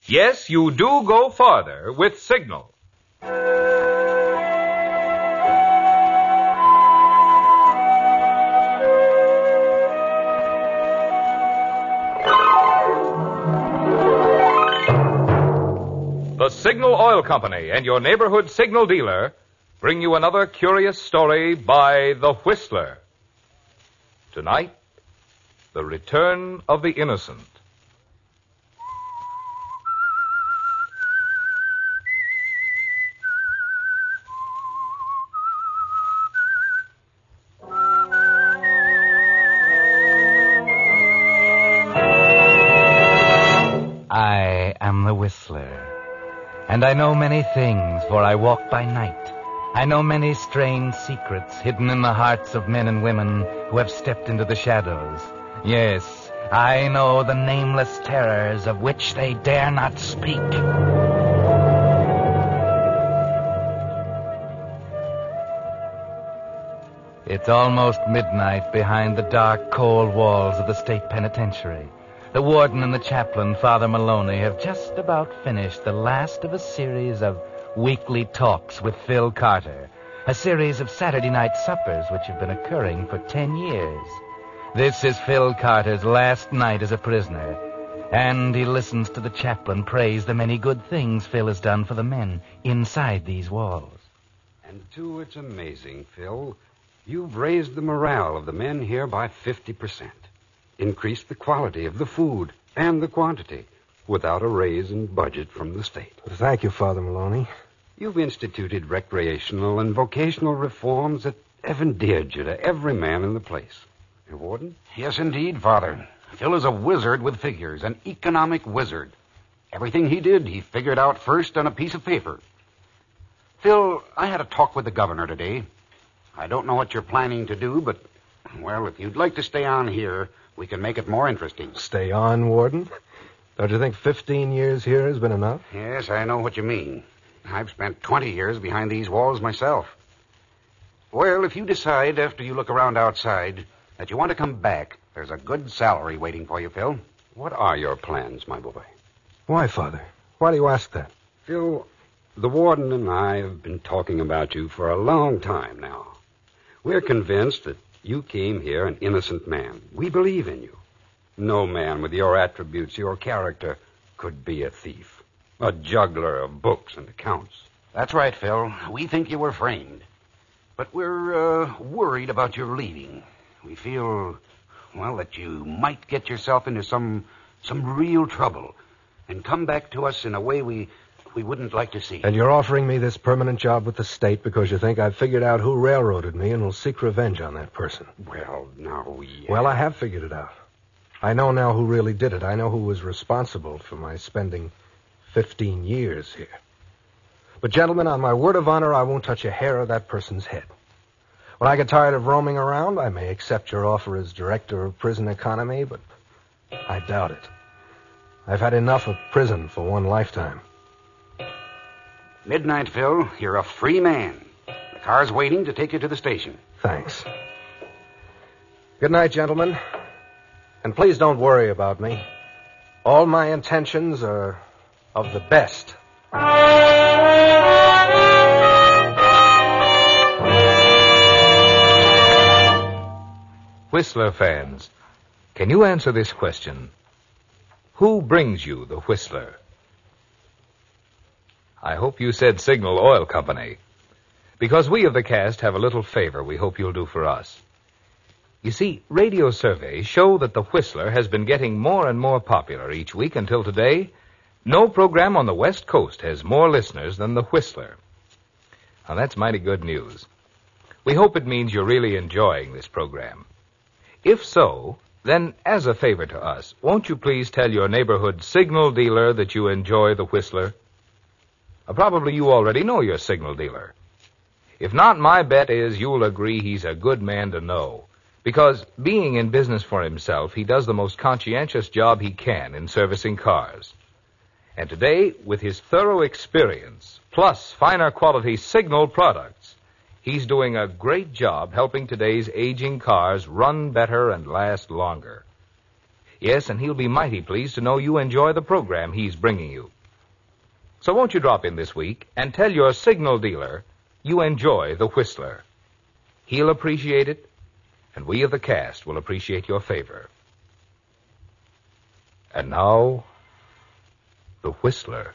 Yes, you do go farther with Signal. The Signal Oil Company and your neighborhood Signal dealer bring you another curious story by The Whistler. Tonight, The Return of the Innocent. I am the Whistler, and I know many things, for I walk by night. I know many strange secrets hidden in the hearts of men and women who have stepped into the shadows. Yes, I know the nameless terrors of which they dare not speak. It's almost midnight behind the dark, cold walls of the state penitentiary. The warden and the chaplain, Father Maloney, have just about finished the last of a series of weekly talks with Phil Carter, a series of Saturday night suppers which have been occurring for 10 years. This is Phil Carter's last night as a prisoner, and he listens to the chaplain praise the many good things Phil has done for the men inside these walls. And, too, it's amazing, Phil. You've raised the morale of the men here by 50%. Increased the quality of the food and the quantity without a raise in budget from the state. Thank you, Father Maloney. You've instituted recreational and vocational reforms that have endeared you to every man in the place. Your warden? Yes, indeed, Father. Phil is a wizard with figures, an economic wizard. Everything he did, he figured out first on a piece of paper. Phil, I had a talk with the governor today. I don't know what you're planning to do, but, well, if you'd like to stay on here, we can make it more interesting. Stay on, Warden? Don't you think 15 years here has been enough? Yes, I know what you mean. I've spent 20 years behind these walls myself. Well, if you decide after you look around outside that you want to come back, there's a good salary waiting for you, Phil. What are your plans, my boy? Why, Father? Why do you ask that? Phil, the warden and I have been talking about you for a long time now. We're convinced that you came here an innocent man. We believe in you. No man with your attributes, your character, could be a thief, a juggler of books and accounts. That's right, Phil. We think you were framed. But we're worried about your leaving. We feel, well, that you might get yourself into some real trouble and come back to us in a way we wouldn't like to see. And you're offering me this permanent job with the state because you think I've figured out who railroaded me and will seek revenge on that person. Well, now we... Well, I have figured it out. I know now who really did it. I know who was responsible for my spending 15 years here. But, gentlemen, on my word of honor, I won't touch a hair of that person's head. When I get tired of roaming around, I may accept your offer as director of prison economy, but I doubt it. I've had enough of prison for one lifetime. Midnight, Phil. You're a free man. The car's waiting to take you to the station. Thanks. Good night, gentlemen. And please don't worry about me. All my intentions are of the best. Whistler fans, can you answer this question? Who brings you the Whistler? I hope you said Signal Oil Company, because we of the cast have a little favor we hope you'll do for us. You see, radio surveys show that the Whistler has been getting more and more popular each week until today. No program on the West Coast has more listeners than the Whistler. Now, that's mighty good news. We hope it means you're really enjoying this program. If so, then as a favor to us, won't you please tell your neighborhood signal dealer that you enjoy the Whistler? Probably you already know your signal dealer. If not, my bet is you'll agree he's a good man to know. Because being in business for himself, he does the most conscientious job he can in servicing cars. And today, with his thorough experience, plus finer quality signal products, he's doing a great job helping today's aging cars run better and last longer. Yes, and he'll be mighty pleased to know you enjoy the program he's bringing you. So won't you drop in this week and tell your signal dealer you enjoy the Whistler. He'll appreciate it, and we of the cast will appreciate your favor. And now, the Whistler.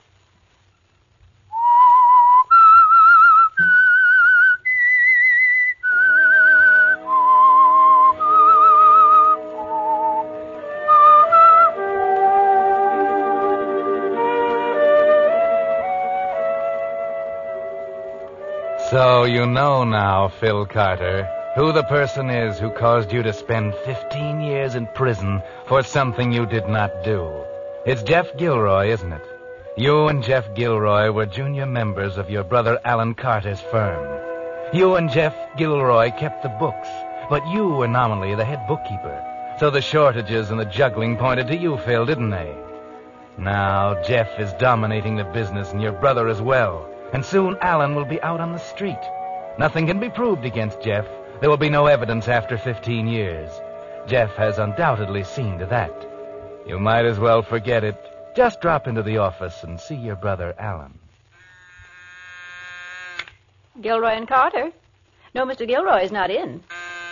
So you know now, Phil Carter, who the person is who caused you to spend 15 years in prison for something you did not do. It's Jeff Gilroy, isn't it? You and Jeff Gilroy were junior members of your brother Alan Carter's firm. You and Jeff Gilroy kept the books, but you were nominally the head bookkeeper. So the shortages and the juggling pointed to you, Phil, didn't they? Now Jeff is dominating the business and your brother as well. And soon Alan will be out on the street. Nothing can be proved against Jeff. There will be no evidence after 15 years. Jeff has undoubtedly seen to that. You might as well forget it. Just drop into the office and see your brother Alan. Gilroy and Carter. No, Mr. Gilroy is not in.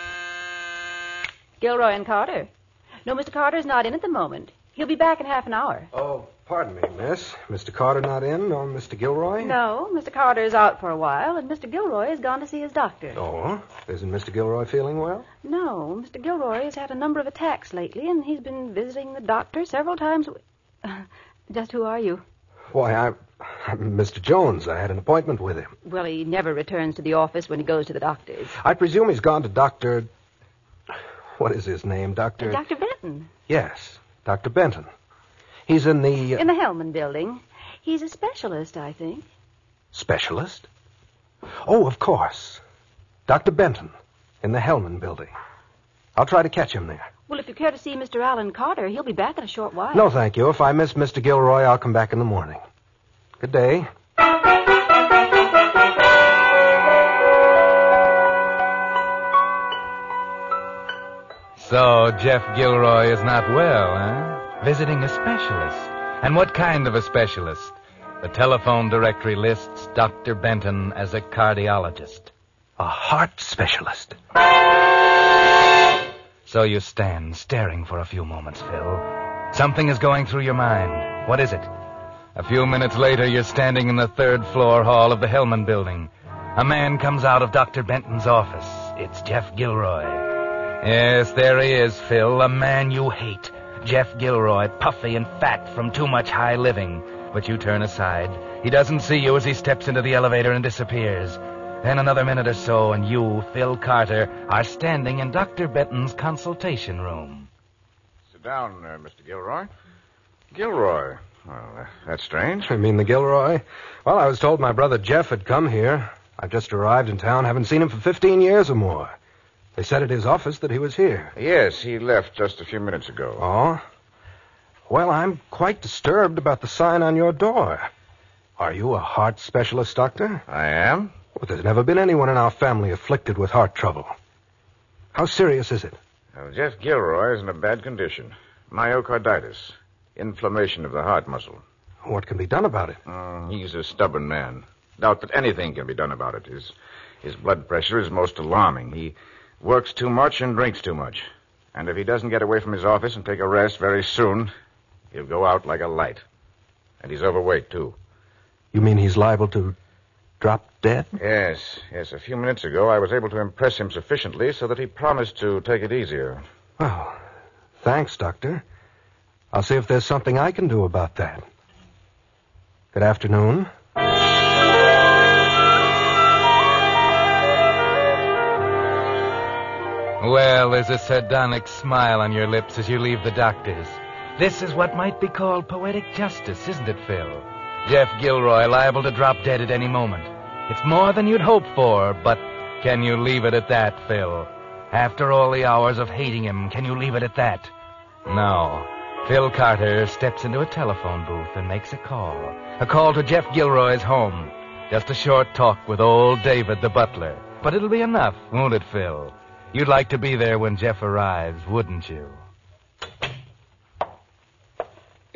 Gilroy and Carter. No, Mr. Carter's not in at the moment. He'll be back in half an hour. Oh, pardon me, miss. Mr. Carter not in, nor Mr. Gilroy? No, Mr. Carter is out for a while, and Mr. Gilroy has gone to see his doctor. Oh? Isn't Mr. Gilroy feeling well? No, Mr. Gilroy has had a number of attacks lately, and he's been visiting the doctor several times. Just who are you? Why, I'm Mr. Jones. I had an appointment with him. Well, he never returns to the office when he goes to the doctor's. I presume he's gone to Dr. What is his name, Dr. Dr. Benton. Yes, Dr. Benton. He's in the... In the Hellman building. He's a specialist, I think. Specialist? Oh, of course. Dr. Benton, in the Hellman building. I'll try to catch him there. Well, if you care to see Mr. Alan Carter, he'll be back in a short while. No, thank you. If I miss Mr. Gilroy, I'll come back in the morning. Good day. So Jeff Gilroy is not well, huh? Visiting a specialist. And what kind of a specialist? The telephone directory lists Dr. Benton as a cardiologist. A heart specialist. So you stand staring for a few moments, Phil. Something is going through your mind. What is it? A few minutes later, you're standing in the third-floor hall of the Hellman building. A man comes out of Dr. Benton's office. It's Jeff Gilroy. Yes, there he is, Phil, a man you hate. Jeff Gilroy, puffy and fat from too much high living. But you turn aside. He doesn't see you as he steps into the elevator and disappears. Then another minute or so, and you, Phil Carter, are standing in Dr. Benton's consultation room. Sit down, Mr. Gilroy. Gilroy? Well, that's strange. I mean the Gilroy? Well, I was told my brother Jeff had come here. I've just arrived in town, haven't seen him for 15 years or more. They said at his office that he was here. Yes, he left just a few minutes ago. Oh? Well, I'm quite disturbed about the sign on your door. Are you a heart specialist, doctor? I am? Well, there's never been anyone in our family afflicted with heart trouble. How serious is it? Well, Jeff Gilroy is in a bad condition. Myocarditis. Inflammation of the heart muscle. What can be done about it? He's a stubborn man. Doubt that anything can be done about it. His blood pressure is most alarming. He works too much and drinks too much. And if he doesn't get away from his office and take a rest very soon, he'll go out like a light. And he's overweight, too. You mean he's liable to drop dead? Yes. A few minutes ago, I was able to impress him sufficiently so that he promised to take it easier. Well, thanks, Doctor. I'll see if there's something I can do about that. Good afternoon. Well, there's a sardonic smile on your lips as you leave the doctor's. This is what might be called poetic justice, isn't it, Phil? Jeff Gilroy liable to drop dead at any moment. It's more than you'd hoped for, but can you leave it at that, Phil? After all the hours of hating him, can you leave it at that? No. Phil Carter steps into a telephone booth and makes a call. A call to Jeff Gilroy's home. Just a short talk with old David the butler. But it'll be enough, won't it, Phil? You'd like to be there when Jeff arrives, wouldn't you?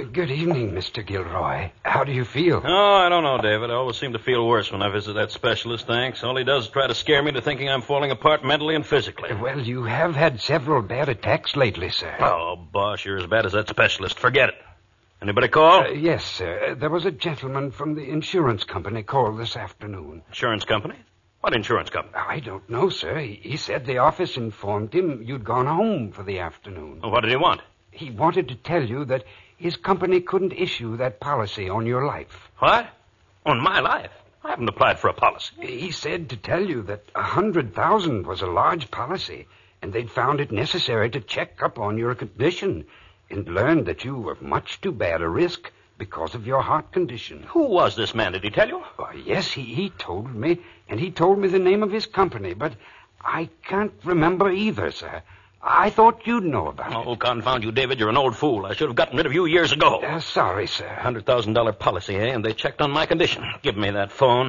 Good evening, Mr. Gilroy. How do you feel? Oh, I don't know, David. I always seem to feel worse when I visit that specialist, thanks. All he does is try to scare me into thinking I'm falling apart mentally and physically. Well, you have had several bad attacks lately, sir. Oh, boss, you're as bad as that specialist. Forget it. Anybody call? Yes, sir. There was a gentleman from the insurance company called this afternoon. Insurance company? What insurance company? I don't know, sir. He said the office informed him you'd gone home for the afternoon. Well, what did he want? He wanted to tell you that his company couldn't issue that policy on your life. What? On my life? I haven't applied for a policy. He said to tell you that 100,000 was a large policy, and they'd found it necessary to check up on your condition and learned that you were much too bad a risk because of your heart condition. Who was this man? Did he tell you? Yes, he told me, and he told me the name of his company, but I can't remember either, sir. I thought you'd know about it. Oh, confound you, David. You're an old fool. I should have gotten rid of you years ago. Sorry, sir. $100,000 policy, eh? And they checked on my condition. Give me that phone.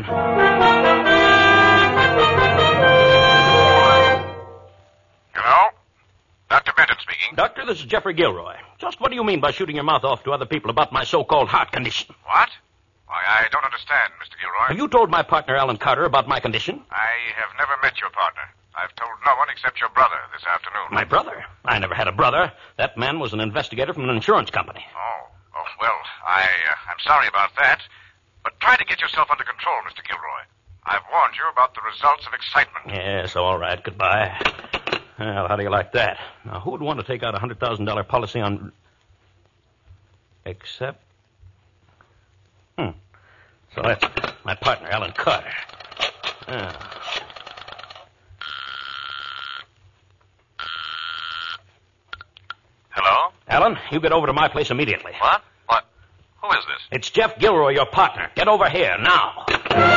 Hello? Dr. Benton speaking. Doctor, this is Jeffrey Gilroy. Just what do you mean by shooting your mouth off to other people about my so-called heart condition? What? Why, I don't understand, Mr. Gilroy. Have you told my partner, Alan Carter, about my condition? I have never met your partner. I've told no one except your brother this afternoon. My brother? I never had a brother. That man was an investigator from an insurance company. Oh, well, I'm sorry about that. But try to get yourself under control, Mr. Gilroy. I've warned you about the results of excitement. Yes, all right. Goodbye. Well, how do you like that? Now, who would want to take out a $100,000 policy on... Except... So that's my partner, Alan Carter. Hello? Alan, you get over to my place immediately. What? Who is this? It's Jeff Gilroy, your partner. Get over here, now.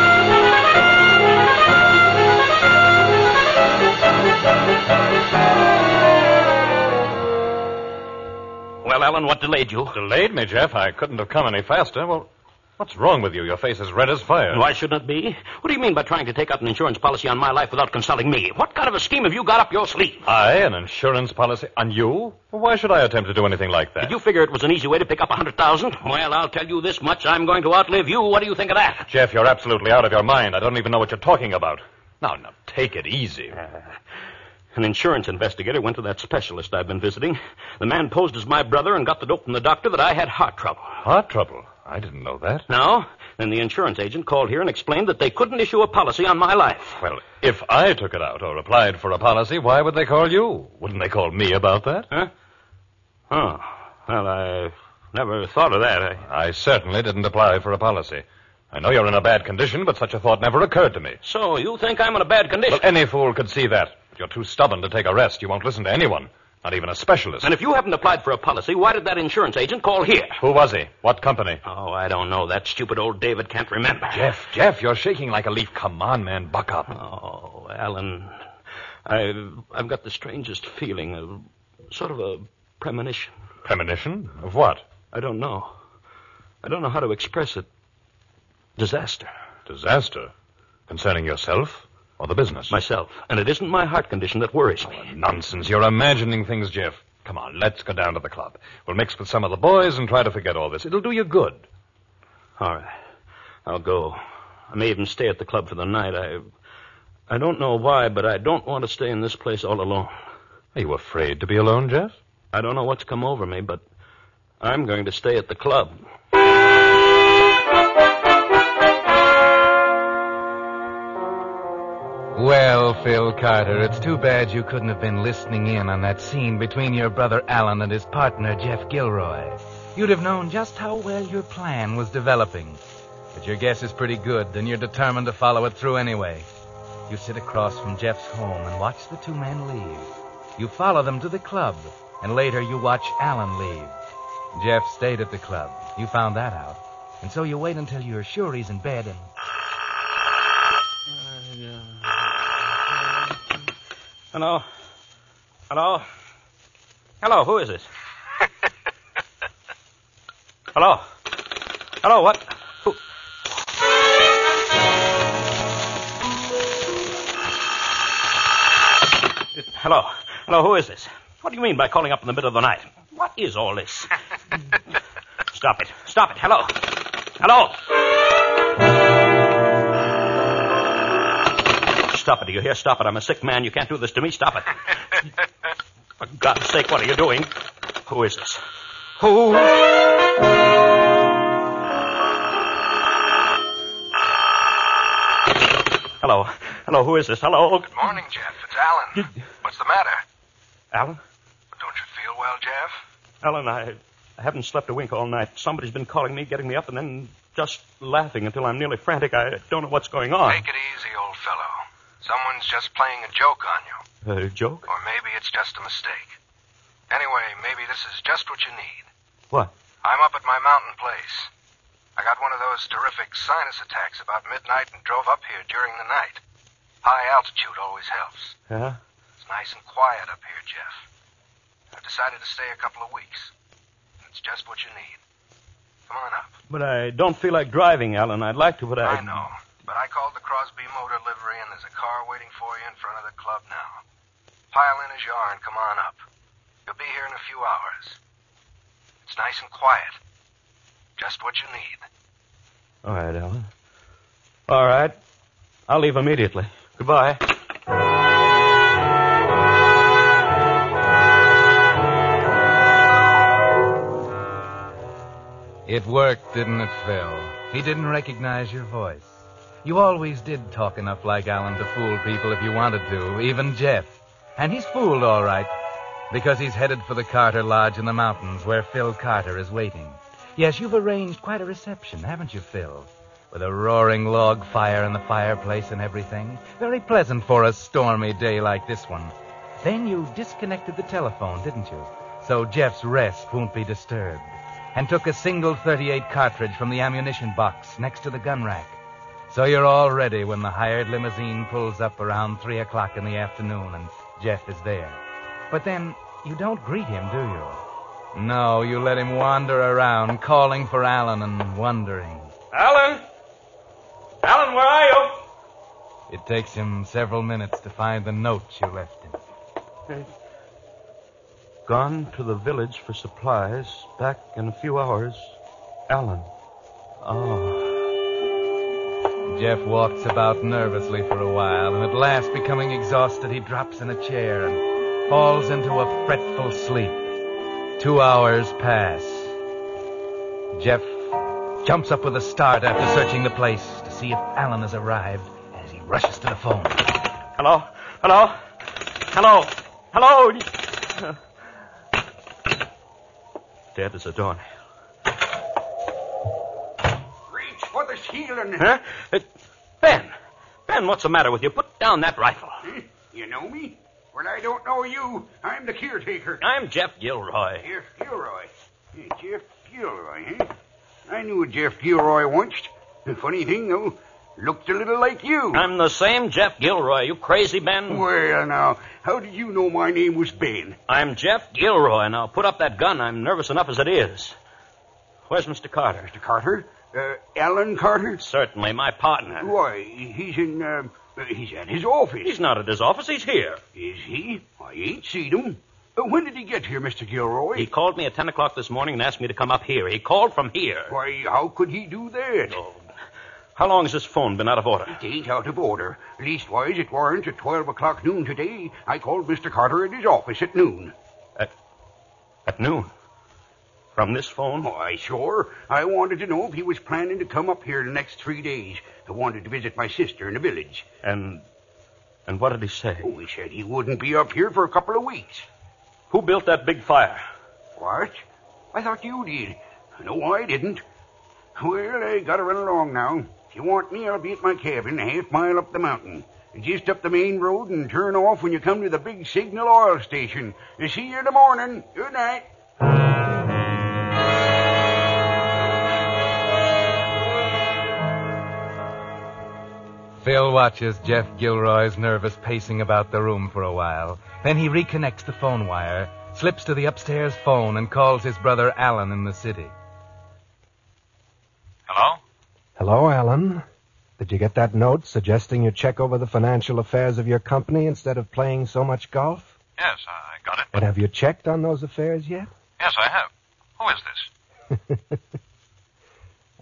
Well, Alan, what delayed you? Delayed me, Jeff? I couldn't have come any faster. Well, what's wrong with you? Your face is red as fire. Why shouldn't it be? What do you mean by trying to take out an insurance policy on my life without consulting me? What kind of a scheme have you got up your sleeve? An insurance policy on you? Well, why should I attempt to do anything like that? Did you figure it was an easy way to pick up 100,000? Well, I'll tell you this much. I'm going to outlive you. What do you think of that? Jeff, you're absolutely out of your mind. I don't even know what you're talking about. Now, take it easy. An insurance investigator went to that specialist I've been visiting. The man posed as my brother and got the dope from the doctor that I had heart trouble. Heart trouble? I didn't know that. No? Then the insurance agent called here and explained that they couldn't issue a policy on my life. Well, if I took it out or applied for a policy, why would they call you? Wouldn't they call me about that? Huh? Oh. Well, I never thought of that. I certainly didn't apply for a policy. I know you're in a bad condition, but such a thought never occurred to me. So you think I'm in a bad condition? Well, any fool could see that. You're too stubborn to take a rest. You won't listen to anyone, not even a specialist. And if you haven't applied for a policy, why did that insurance agent call here? Who was he? What company? Oh, I don't know. That stupid old David can't remember. Jeff, you're shaking like a leaf. Come on, man, buck up. Oh, Alan, I've got the strangest feeling, sort of a premonition. Premonition? Of what? I don't know. I don't know how to express it. Disaster. Disaster? Concerning yourself? Or the business? Myself. And it isn't my heart condition that worries me. Nonsense. You're imagining things, Jeff. Come on, let's go down to the club. We'll mix with some of the boys and try to forget all this. It'll do you good. All right. I'll go. I may even stay at the club for the night. I don't know why, but I don't want to stay in this place all alone. Are you afraid to be alone, Jeff? I don't know what's come over me, but I'm going to stay at the club. Well, Phil Carter, it's too bad you couldn't have been listening in on that scene between your brother Alan and his partner, Jeff Gilroy. You'd have known just how well your plan was developing. But your guess is pretty good, and you're determined to follow it through anyway. You sit across from Jeff's home and watch the two men leave. You follow them to the club, and later you watch Alan leave. Jeff stayed at the club. You found that out. And so you wait until you're sure he's in bed and... Hello? Hello? Hello, who is this? Hello? Hello, what? Who? Hello? Hello, who is this? What do you mean by calling up in the middle of the night? What is all this? Stop it. Stop it. Hello. Hello. Stop it. Do you hear? Stop it. I'm a sick man. You can't do this to me. Stop it. For God's sake, what are you doing? Who is this? Who? Hello. Hello, who is this? Hello? Good morning, Jeff. It's Alan. What's the matter? Alan? Don't you feel well, Jeff? Alan, I haven't slept a wink all night. Somebody's been calling me, getting me up, and then just laughing until I'm nearly frantic. I don't know what's going on. Take it easy, old fellow. Someone's just playing a joke on you. A joke? Or maybe it's just a mistake. Anyway, maybe this is just what you need. What? I'm up at my mountain place. I got one of those terrific sinus attacks about midnight and drove up here during the night. High altitude always helps. Yeah? It's nice and quiet up here, Jeff. I've decided to stay a couple of weeks. It's just what you need. Come on up. But I don't feel like driving, Alan. I'd like to, but I know. But I called the Crosby Motor Livery, and there's a car waiting for you in front of the club now. Pile in as you are and come on up. You'll be here in a few hours. It's nice and quiet. Just what you need. All right, Alan. All right. I'll leave immediately. Goodbye. It worked, didn't it, Phil? He didn't recognize your voice. You always did talk enough like Alan to fool people if you wanted to, even Jeff. And he's fooled all right, because he's headed for the Carter Lodge in the mountains where Phil Carter is waiting. Yes, you've arranged quite a reception, haven't you, Phil? With a roaring log fire in the fireplace and everything. Very pleasant for a stormy day like this one. Then you disconnected the telephone, didn't you? So Jeff's rest won't be disturbed. And took a single .38 cartridge from the ammunition box next to the gun rack. So you're all ready when the hired limousine pulls up around 3 o'clock in the afternoon and Jeff is there. But then you don't greet him, do you? No, you let him wander around, calling for Alan and wondering. Alan? Alan, where are you? It takes him several minutes to find the note you left him. Hey. Gone to the village for supplies. Back in a few hours. Alan. Oh. Jeff walks about nervously for a while, and at last, becoming exhausted, he drops in a chair and falls into a fretful sleep. 2 hours pass. Jeff jumps up with a start after searching the place to see if Alan has arrived as he rushes to the phone. Hello? Hello? Hello? Hello? Dead as a doornail. Reach for the ceiling. Huh? Ben! Ben, what's the matter with you? Put down that rifle. You know me? Well, I don't know you. I'm the caretaker. I'm Jeff Gilroy. Jeff Gilroy. Jeff Gilroy, eh? I knew a Jeff Gilroy once. The funny thing, though, looked a little like you. I'm the same Jeff Gilroy. You crazy, Ben? Well, now, how did you know my name was Ben? I'm Jeff Gilroy. Now, put up that gun. I'm nervous enough as it is. Where's Mr. Carter? Mr. Carter? Alan Carter? Certainly, my partner. Why, he's in, he's at his office. He's not at his office. He's here. Is he? I ain't seen him. When did he get here, Mr. Gilroy? He called me at 10 o'clock this morning and asked me to come up here. He called from here. Why, how could he do that? Oh. How long has this phone been out of order? It ain't out of order. Leastwise, it weren't at 12 o'clock noon today. I called Mr. Carter at his office at noon. At noon? From this phone? Why, sure. I wanted to know if he was planning to come up here the next 3 days. I wanted to visit my sister in the village. And what did he say? Oh, he said he wouldn't be up here for a couple of weeks. Who built that big fire? What? I thought you did. No, I didn't. Well, I gotta run along now. If you want me, I'll be at my cabin a half-mile up the mountain. Just up the main road and turn off when you come to the big Signal oil station. See you in the morning. Good night. Phil watches Jeff Gilroy's nervous pacing about the room for a while. Then he reconnects the phone wire, slips to the upstairs phone, and calls his brother Alan in the city. Hello? Hello, Alan. Did you get that note suggesting you check over the financial affairs of your company instead of playing so much golf? Yes, I got it. And have you checked on those affairs yet? Yes, I have. Who is this?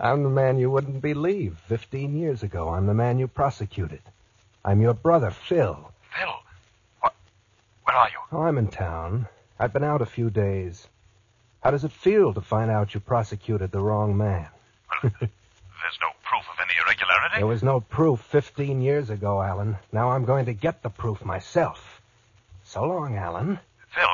I'm the man you wouldn't believe 15 years ago. I'm the man you prosecuted. I'm your brother, Phil. Phil? Where are you? Oh, I'm in town. I've been out a few days. How does it feel to find out you prosecuted the wrong man? Well, there's no proof of any irregularity. There was no proof 15 years ago, Alan. Now I'm going to get the proof myself. So long, Alan. Phil?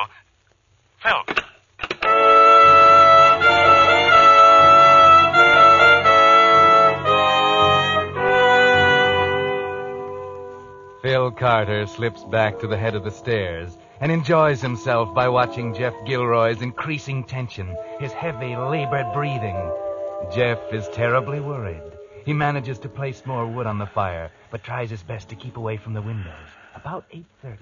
Phil Carter slips back to the head of the stairs and enjoys himself by watching Jeff Gilroy's increasing tension, his heavy, labored breathing. Jeff is terribly worried. He manages to place more wood on the fire, but tries his best to keep away from the windows. About 8:30.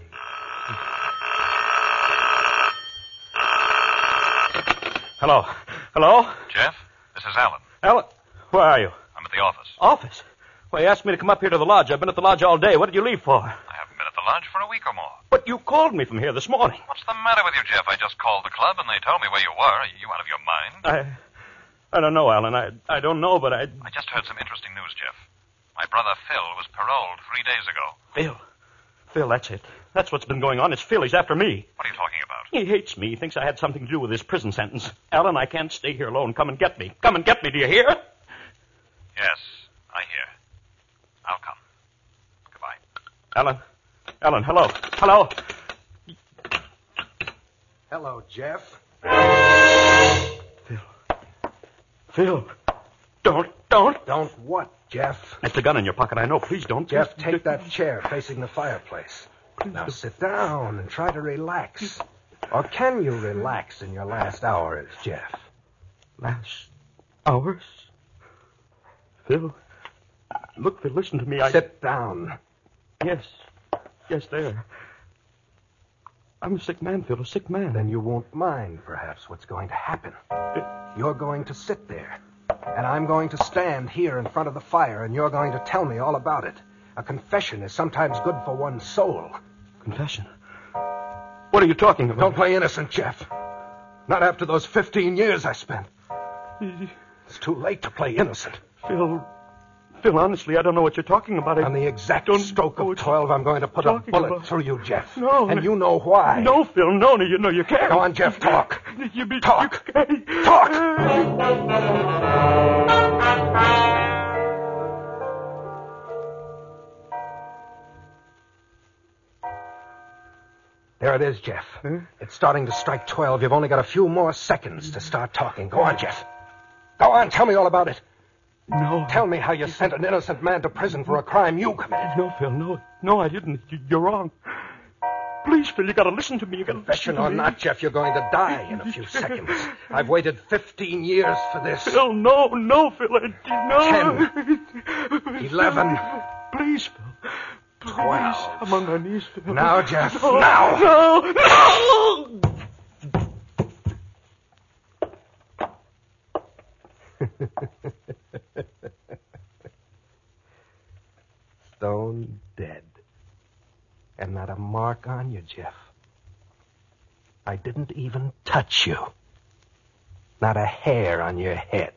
Hello? Jeff, this is Alan. Alan, where are you? I'm at the office. Office? Well, you asked me to come up here to the lodge. I've been at the lodge all day. What did you leave for? I haven't been at the lodge for a week or more. But you called me from here this morning. What's the matter with you, Jeff? I just called the club and they told me where you were. Are you out of your mind? I don't know, Alan. I don't know, but I just heard some interesting news, Jeff. My brother Phil was paroled 3 days ago. Phil, that's it. That's what's been going on. It's Phil. He's after me. What are you talking about? He hates me. He thinks I had something to do with his prison sentence. Alan, I can't stay here alone. Come and get me. Come and get me, do you hear? Yes, I hear. I'll come. Goodbye. Alan, hello. Hello, Jeff. Phil, don't. Don't what, Jeff? That's the gun in your pocket, I know. Please don't. Jeff, take that chair facing the fireplace. Now sit down and try to relax. Or can you relax in your last hours, Jeff? Last hours? Phil, look, Phil, listen to me. Sit down. Yes, there. I'm a sick man, Phil, a sick man. Then you won't mind, perhaps, what's going to happen. You're going to sit there, and I'm going to stand here in front of the fire, and you're going to tell me all about it. A confession is sometimes good for one's soul. Confession? What are you talking about? Don't play innocent, Jeff. Not after those 15 years I spent. It's too late to play innocent. Phil, honestly, I don't know what you're talking about. On the exact stroke of 12, I'm going to put a bullet through you, Jeff. No. And you know why. No, Phil, no, you can't. Go on, Jeff, talk. Talk. You can't. Talk. There it is, Jeff. It's starting to strike 12. You've only got a few more seconds to start talking. Go on, Jeff. Go on, tell me all about it. No. Tell me how you sent an innocent man to prison for a crime you committed. No, Phil, no, I didn't. You're wrong. Please, Phil, you gotta listen to me. Confession or not, Jeff, you're going to die in a few seconds. I've waited 15 years for this. Phil, no, Phil, no. 10, 11. Please, Phil. Please. 12. I'm on my knees, Phil. Now, Jeff, no, now. No. Stone dead. And not a mark on you, Jeff. I didn't even touch you. Not a hair on your head.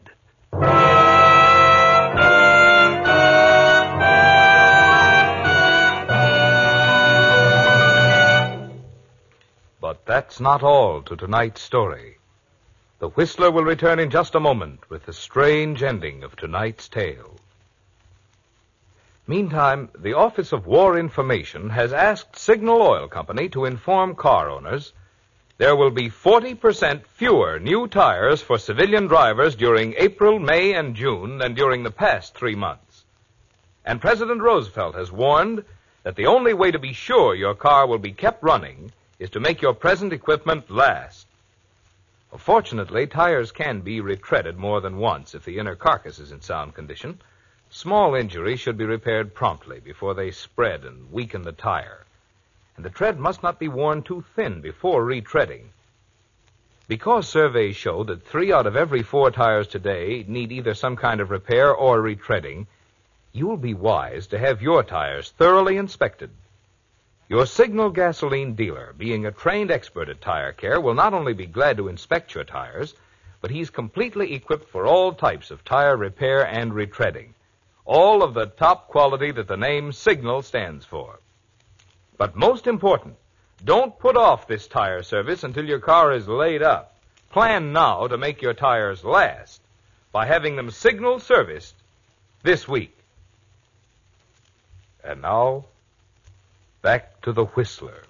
But that's not all to tonight's story. The Whistler will return in just a moment with the strange ending of tonight's tale. Meantime, the Office of War Information has asked Signal Oil Company to inform car owners there will be 40% fewer new tires for civilian drivers during April, May, and June than during the past 3 months. And President Roosevelt has warned that the only way to be sure your car will be kept running is to make your present equipment last. Fortunately, tires can be retreaded more than once if the inner carcass is in sound condition. Small injuries should be repaired promptly before they spread and weaken the tire. And the tread must not be worn too thin before retreading. Because surveys show that 3 out of every 4 tires today need either some kind of repair or retreading, you will be wise to have your tires thoroughly inspected. Your Signal gasoline dealer, being a trained expert at tire care, will not only be glad to inspect your tires, but he's completely equipped for all types of tire repair and retreading. All of the top quality that the name Signal stands for. But most important, don't put off this tire service until your car is laid up. Plan now to make your tires last by having them Signal serviced this week. And now, back to the Whistler.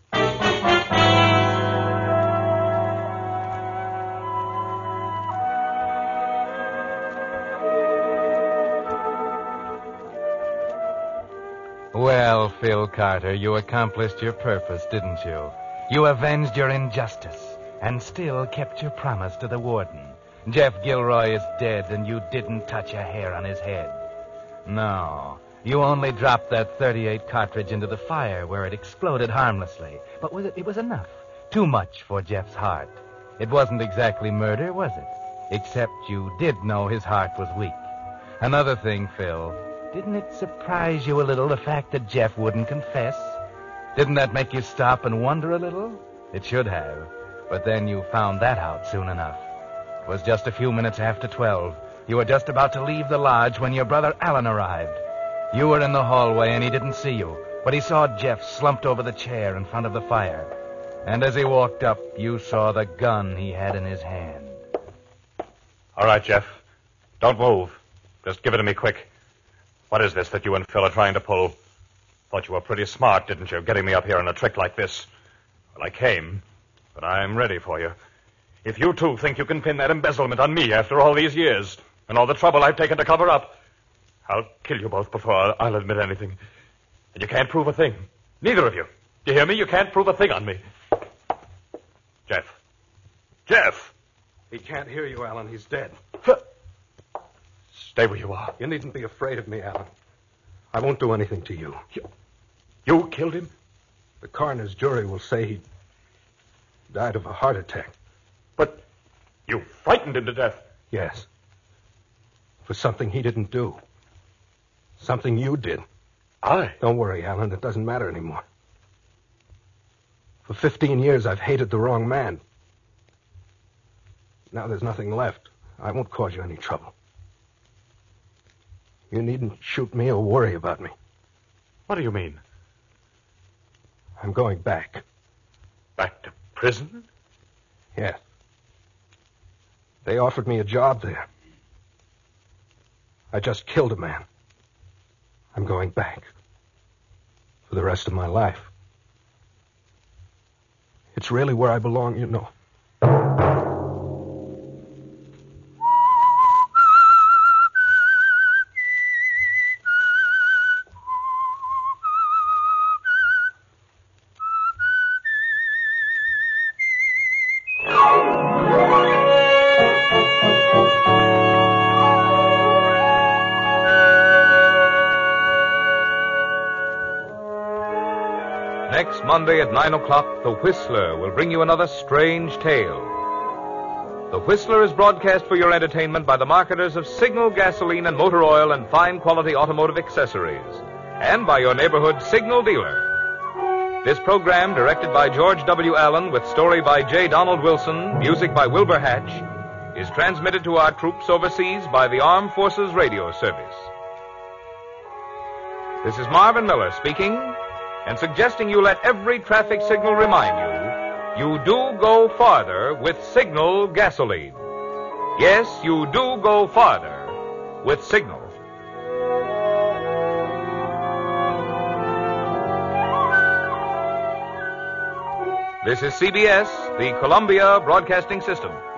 Well, Phil Carter, you accomplished your purpose, didn't you? You avenged your injustice and still kept your promise to the warden. Jeff Gilroy is dead, and you didn't touch a hair on his head. No, you only dropped that .38 cartridge into the fire where it exploded harmlessly. But it was enough. Too much for Jeff's heart. It wasn't exactly murder, was it? Except you did know his heart was weak. Another thing, Phil, didn't it surprise you a little, the fact that Jeff wouldn't confess? Didn't that make you stop and wonder a little? It should have. But then you found that out soon enough. It was just a few minutes after 12. You were just about to leave the lodge when your brother Alan arrived. You were in the hallway and he didn't see you, but he saw Jeff slumped over the chair in front of the fire. And as he walked up, you saw the gun he had in his hand. All right, Jeff. Don't move. Just give it to me quick. What is this that you and Phil are trying to pull? Thought you were pretty smart, didn't you, getting me up here in a trick like this? Well, I came, but I'm ready for you. If you two think you can pin that embezzlement on me after all these years and all the trouble I've taken to cover up, I'll kill you both before I'll admit anything. And you can't prove a thing. Neither of you. Do you hear me? You can't prove a thing on me. Jeff. Jeff! He can't hear you, Alan. He's dead. Stay where you are. You needn't be afraid of me, Alan. I won't do anything to you. You killed him? The coroner's jury will say he died of a heart attack. But you frightened him to death. Yes. For something he didn't do. Something you did. I? Don't worry, Alan. It doesn't matter anymore. For 15 years, I've hated the wrong man. Now there's nothing left. I won't cause you any trouble. You needn't shoot me or worry about me. What do you mean? I'm going back. Back to prison? Yes. They offered me a job there. I just killed a man. I'm going back. For the rest of my life. It's really where I belong, you know. Next Monday at 9 o'clock, The Whistler will bring you another strange tale. The Whistler is broadcast for your entertainment by the marketers of Signal gasoline and motor oil and fine quality automotive accessories, and by your neighborhood Signal dealer. This program, directed by George W. Allen with story by J. Donald Wilson, music by Wilbur Hatch, is transmitted to our troops overseas by the Armed Forces Radio Service. This is Marvin Miller speaking, and suggesting you let every traffic signal remind you do go farther with Signal gasoline. Yes, you do go farther with Signal. This is CBS, the Columbia Broadcasting System.